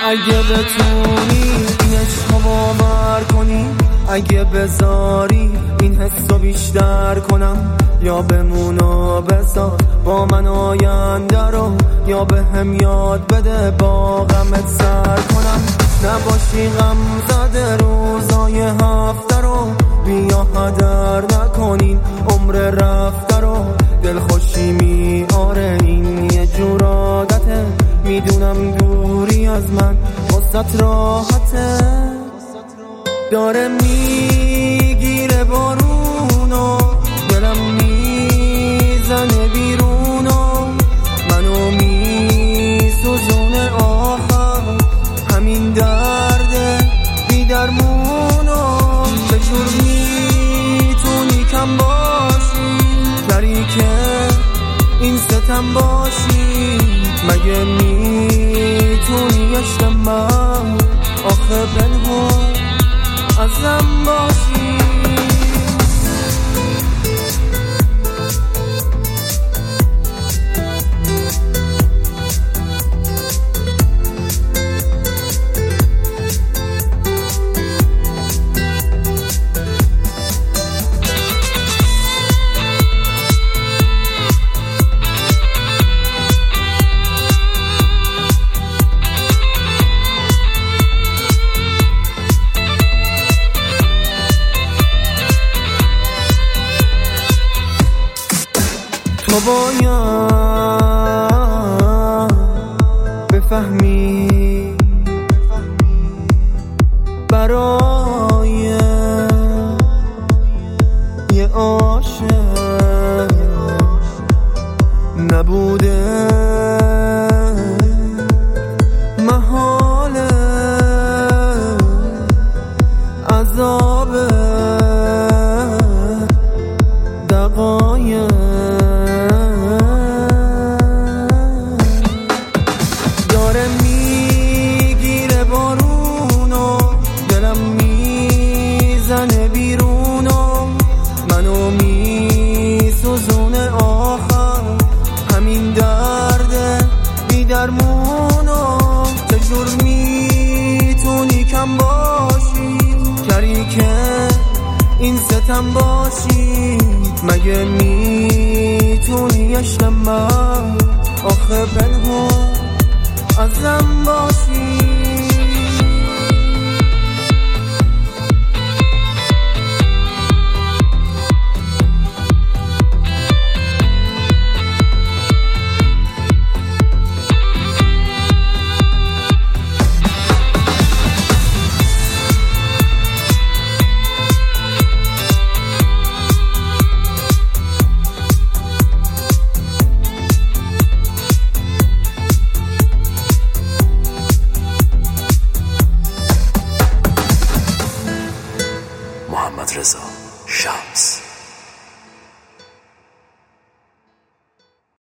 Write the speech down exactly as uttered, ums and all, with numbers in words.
اگه بتونی این عشقو باور کنی، اگه بذاری این حسو بیشتر کنم، یا بمونا بذار با من آینده رو، یا به هم یاد بده با غمت سر کنم. نباشی غم زده روزای هفته رو، بیا هدر نکنین عمر رفته رو. دل خوشی میاره این یه جور عادته، میدونم دوری از من واسط راحته. داره میگیره بارونو، دلم میزنه بیرونو، منو میسوزونه آخر همین درده بی درمونو. چجور میتونی کم باشی، دری که این ستم باشی، مگه میتونی عشق من آخه پنهون ازم باشی؟ تو باید بفهمی برای یه عاشق نبوده محاله عذاب دقایق. داره میگیره بارونو، دلم میزنه بیرونو، منو میسوزونه آخر همین درده بی درمونو. چجور میتونی کم باشی، کری که این ستم باشی، مگه میتونی عشق من آخه پنهون